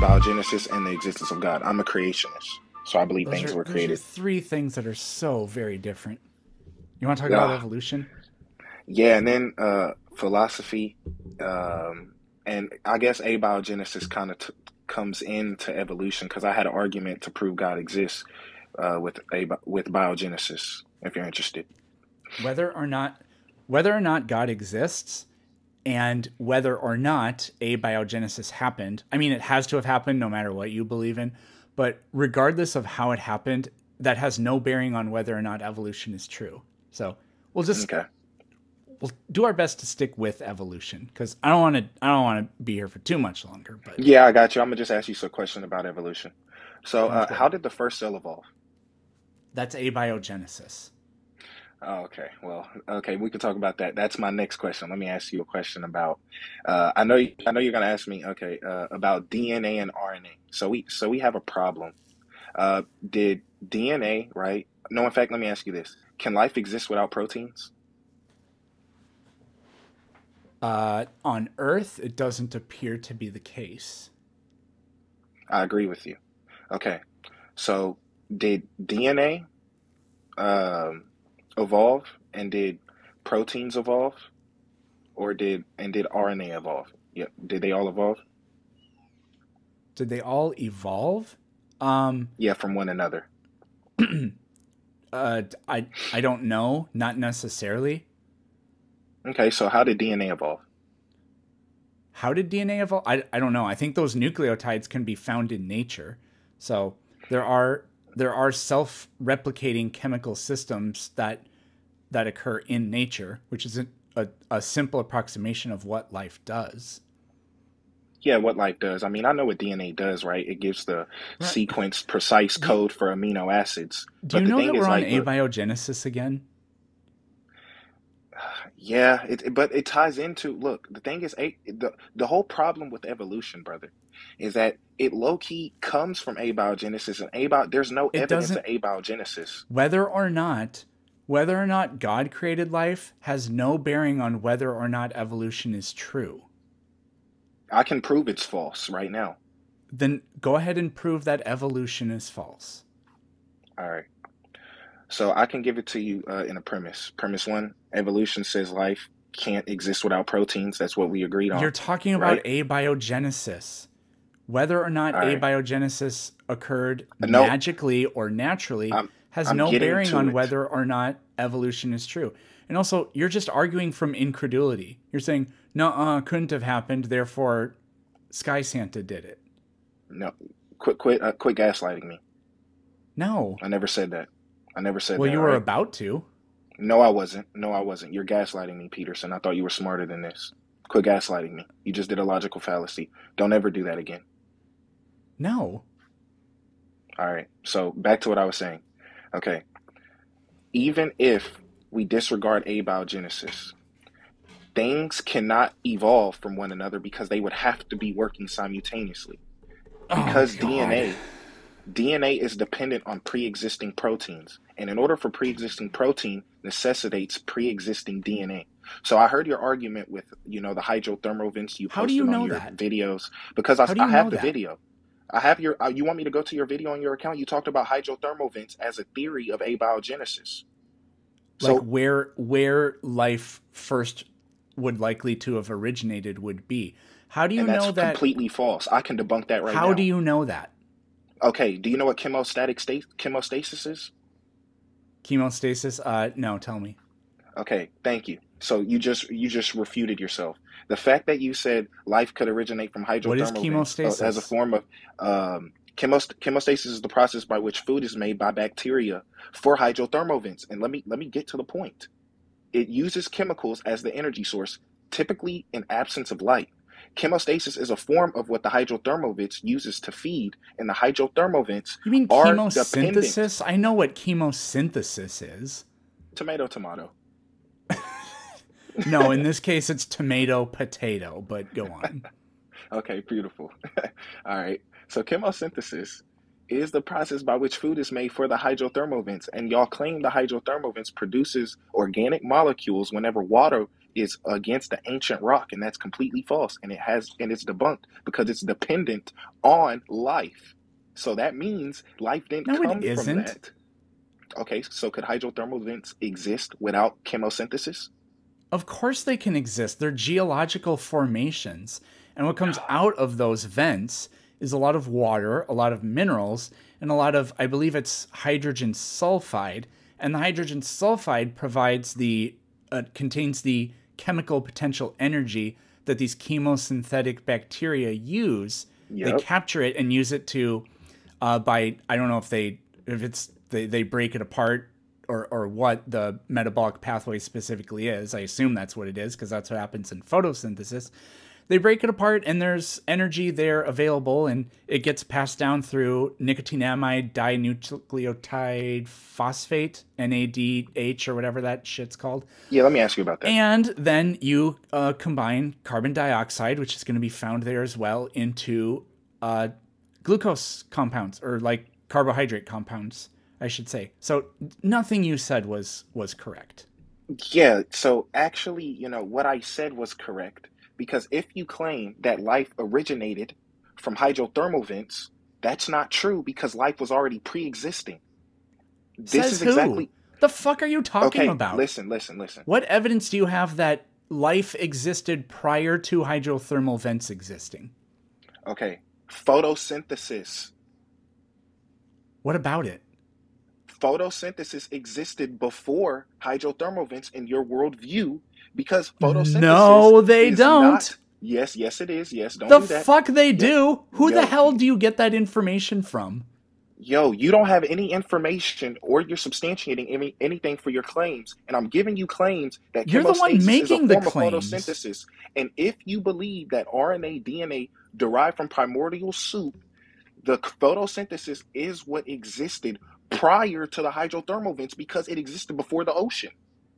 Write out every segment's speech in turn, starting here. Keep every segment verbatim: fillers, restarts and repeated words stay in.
abiogenesis and the existence of God. I'm a creationist, so I believe Those things are were those are created. three things that are so very different. You want to talk about Yeah, evolution? yeah, and then uh, philosophy, um, and I guess abiogenesis kind of t- comes into evolution because I had an argument to prove God exists uh, with a with biogenesis. If you're interested, Whether or not whether or not God exists and whether or not abiogenesis happened. I mean, it has to have happened no matter what you believe in, but regardless of how it happened, that has no bearing on whether or not evolution is true. So we'll just okay. we'll do our best to stick with evolution because I don't want to I don't want to be here for too much longer. But Yeah, I got you. I'm gonna just ask you some question about evolution. So, sounds uh, good. how did the first cell evolve? That's abiogenesis. Oh, okay. Well, okay, we can talk about that. That's my next question. Let me ask you a question about. Uh, I know. You, I know you're gonna ask me. Okay, uh, about D N A and R N A. So we. So we have a problem. Uh, did D N A right? No. In fact, let me ask you this: can life exist without proteins? Uh, on Earth, it doesn't appear to be the case. I agree with you. Okay. So did D N A um, evolve, and did proteins evolve, or did and did R N A evolve? Yep. Did they all evolve? Did they all evolve? Um, Yeah, from one another. uh, I I don't know. Not necessarily. Okay, so how did D N A evolve? How did D N A evolve? I, I don't know. I think those nucleotides can be found in nature. So there are there are self-replicating chemical systems that that occur in nature, which is a, a, a simple approximation of what life does. Yeah, what life does. I mean, I know what D N A does, right? It gives the Right. sequence precise Do, code for amino acids. do But you the know thing that is, we're on like, look, abiogenesis again? yeah, it, it- but it ties into, look, the thing is, a, the the whole problem with evolution, brother, is that it low key comes from abiogenesis and abio. There's no It evidence of doesn't. abiogenesis. Whether or not whether or not God created life has no bearing on whether or not evolution is true. I can prove it's false right now. Then go ahead and prove that evolution is false. All right. So I can give it to you uh, in a premise. Premise one, evolution says life can't exist without proteins. That's what we agreed You're on, talking about right? abiogenesis. Whether or not All right. abiogenesis occurred No, magically or naturally I'm has I'm no getting bearing to on it. whether or not evolution is true. And also, you're just arguing from incredulity. You're saying, no, uh, couldn't have happened, therefore Sky Santa did it. No, quit quit uh, quit gaslighting me. No. I never said that. I never said Well, that. you All were right. about to. No, I wasn't. No, I wasn't. You're gaslighting me, Peterson. I thought you were smarter than this. Quit gaslighting me. You just did a logical fallacy. Don't ever do that again. No. All right. So back to what I was saying. Okay. Even if we disregard abiogenesis, things cannot evolve from one another because they would have to be working simultaneously. Oh, Because God. D N A D N A is dependent on pre-existing proteins, and in order for pre-existing protein necessitates pre-existing D N A. So I heard your argument with, you know, the hydrothermal vents you How do you posted on know your that? videos because I, How do I you know have the that? video. I have your. Uh, you want me to go to your video on your account? You talked about hydrothermal vents as a theory of abiogenesis. Like So, where where life first would likely to have originated would be. How do you and that's know that? completely false. I can debunk that right How do now. you know that? Okay. Do you know what chemostatic state chemostasis is? Chemostasis? Uh, no, tell me. Okay, thank you. So you just you just refuted yourself. The fact that you said life could originate from What is hydrothermal vents uh, as a chemostasis? form of um, chemost- chemostasis is the process by which food is made by bacteria for hydrothermal vents. And let me let me get to the point. It uses chemicals as the energy source, typically in absence of light. Chemostasis is a form of what the hydrothermal vents uses to feed, and the hydrothermal vents You mean are dependent. chemosynthesis? I know what chemosynthesis is. Tomato, tomato. No, in this case, it's tomato potato, but go on. Okay, beautiful. All right. So chemosynthesis is the process by which food is made for the hydrothermal vents. And y'all claim the hydrothermal vents produces organic molecules whenever water is against the ancient rock, and that's completely false. And it has and it's debunked because it's dependent on life. So that means life didn't No, it come from isn't. that. Okay, so could hydrothermal vents exist without chemosynthesis? Of course they can exist. They're geological formations. And what comes out of those vents is a lot of water, a lot of minerals, and a lot of, I believe it's hydrogen sulfide. And the hydrogen sulfide provides the, uh, contains the chemical potential energy that these chemosynthetic bacteria use. They Yep. capture it and use it to, uh, by, I don't know if they, if it's, they, they break it apart or, or what the metabolic pathway specifically is. I assume that's what it is because that's what happens in photosynthesis. They break it apart and there's energy there available and it gets passed down through nicotinamide dinucleotide phosphate, N A D H or whatever that shit's called. Yeah, let me ask you about that. And then you uh, combine carbon dioxide, which is going to be found there as well, into uh, glucose compounds or like carbohydrate compounds, I should say. So nothing you said was was correct. Yeah, so actually, you know, what I said was correct because if you claim that life originated from hydrothermal vents, that's not true because life was already pre-existing. This Says is who? exactly The fuck are you talking okay. about? Listen, listen, listen. What evidence do you have that life existed prior to hydrothermal vents existing? Okay, photosynthesis. What about it? Photosynthesis existed before hydrothermal vents in your worldview because photosynthesis No, they is don't. not. Yes, yes, it is. Yes, don't The do that. fuck they Yeah. do? Who Yo, the hell do you get that information from? yo, you don't have any information or you're substantiating any, anything for your claims. And I'm giving you claims that You're the one chemostasis is a making the form of claims. photosynthesis. And if you believe that R N A, D N A derived from primordial soup, the photosynthesis is what existed prior to the hydrothermal vents because it existed before the ocean.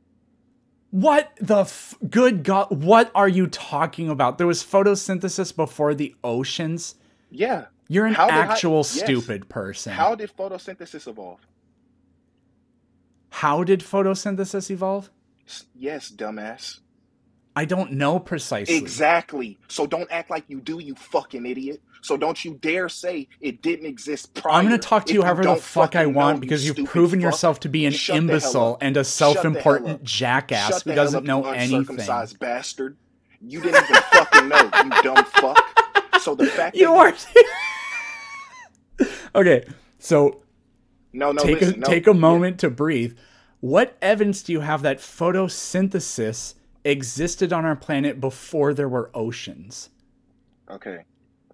What the f- good God? What are you talking about? There was photosynthesis before the oceans? Yeah. You're an How did hy- actual yes. stupid person. How, How did photosynthesis evolve? did photosynthesis evolve? S- Yes, dumbass. I don't know precisely. Exactly. So don't act like you do, you fucking idiot. So don't you dare say it didn't exist prior. I'm going to talk to if you however the don't fuck I fucking want know, because you you've stupid proven fuck. yourself to be an Shut the hell imbecile up. and a Shut the hell self-important up. jackass Shut who the hell doesn't up, know you anything. uncircumcised bastard. You didn't even fucking know, you dumb fuck. So the fact You that are. Okay, so no, no, take listen, a no, take a yeah. moment to breathe. What evidence do you have that photosynthesis existed on our planet before there were oceans? Okay.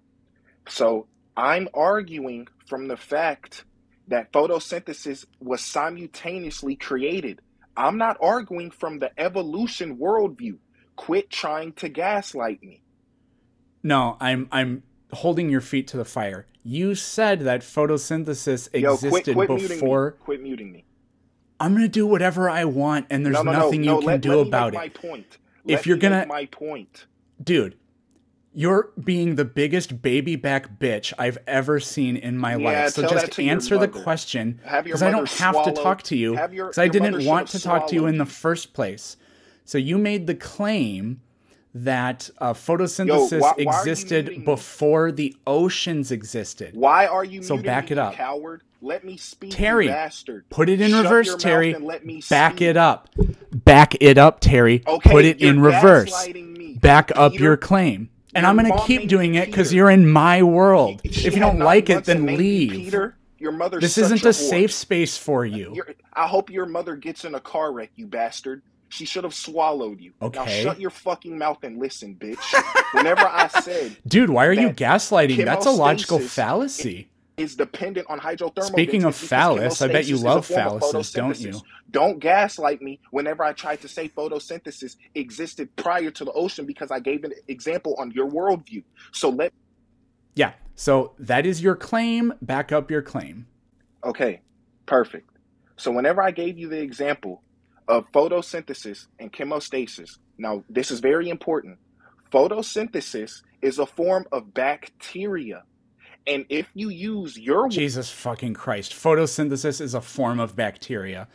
So I'm arguing from the fact that photosynthesis was simultaneously created. I'm not arguing from the evolution worldview. Quit trying to gaslight me. No, I'm I'm holding your feet to the fire. You said that photosynthesis Yo, quit, existed quit muting me. before. Quit muting me. I'm gonna do whatever I want, and there's No, no, nothing no, no. you can Let, do let me about make it. my point. If Let you're me gonna- make my point. Dude, you're being the biggest baby back bitch I've ever seen in my Yeah, life. So tell that just to your answer the mother. question, Have your because I don't mother have to swallow- talk to you, have your- because I your didn't mother want should to have talk to you in the swallowed you. first place. So you made the claim that uh, photosynthesis Yo, why- why are you existed muting me? before the oceans existed. Why are you So muting back me, it you up. coward? Let me speak, Terry, you bastard. Put it in Shut reverse, your mouth Terry. and let me Back speak. it up. Back it up, Terry. Okay, Put it you're in reverse. gaslighting me. Back up Peter, your claim. And your I'm going to mom keep named doing you it because Peter. you're in my world. She If you had don't nine like it, months and then named you leave. Peter, your mother's This such isn't a a whore. safe space for you. You're, I hope your mother gets in a car wreck, you bastard. She should have swallowed you. Now Okay. shut your fucking mouth and listen, bitch. Whenever I said Dude, why are you that gaslighting? That's a logical chemostasis fallacy. is dependent on hydrothermal Speaking vents of is because phallus, I bet you chemostasis is love a form of phalluses, don't photosynthesis. you? Don't gaslight me whenever I tried to say photosynthesis existed prior to the ocean because I gave an example on your worldview. So let Yeah. So that is your claim. Back up your claim. Okay, perfect. So whenever I gave you the example of photosynthesis and chemostasis, now this is very important. Photosynthesis is a form of bacteria. And if you use your Jesus fucking Christ. Photosynthesis is a form of bacteria.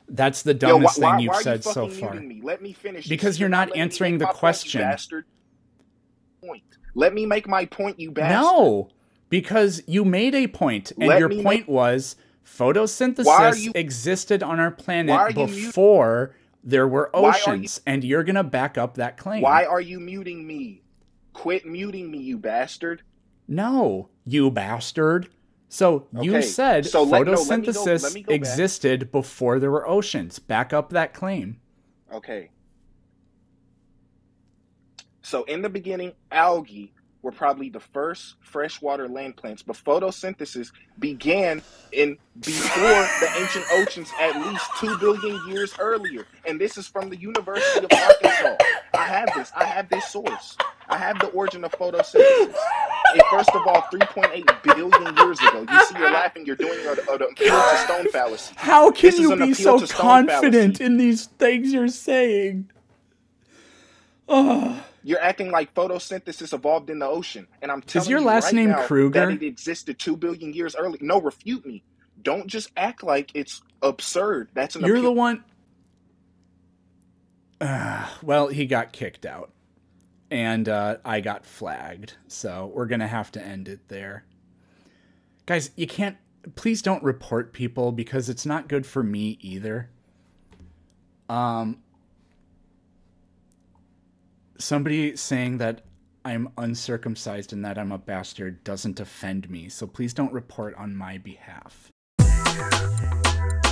That's the Yo, why, dumbest why, thing you've why are you said so fucking far. muting me? Let me finish. Because you you're not letting me answering make the my point, you question. bastard. Point. Let me make my point, you bastard. No, because you made a point, and Let your me point make- was Why are photosynthesis you- existed on our Why are planet you before there were Why are you- oceans, and you're gonna back up that claim. Why are you muting me? Quit muting me, you bastard. No, you bastard. So you Okay, said so let- no, let me go- photosynthesis let me go back. existed before there were oceans. Back up that claim. Okay. So in the beginning, algae were probably the first freshwater land plants, but photosynthesis began in before the ancient oceans at least two billion years earlier. And this is from the University of Arkansas. I have this. I have this source. I have the origin of photosynthesis. It, first of all, three point eight billion years ago. You see, you're laughing. You're doing an appeal to stone fallacy. How can This is you an be appeal so to stone confident fallacy. in these things you're saying? Oh. You're acting like photosynthesis evolved in the ocean, and I'm telling your you last right name now Kruger? that it existed two billion years early. No, refute me. Don't just act like it's absurd. That's an You're appeal. the one. Uh, well, he got kicked out, and uh, I got flagged, so we're gonna have to end it there. Guys, you can't. Please don't report people because it's not good for me either. Um. Somebody saying that I'm uncircumcised and that I'm a bastard doesn't offend me, so please don't report on my behalf.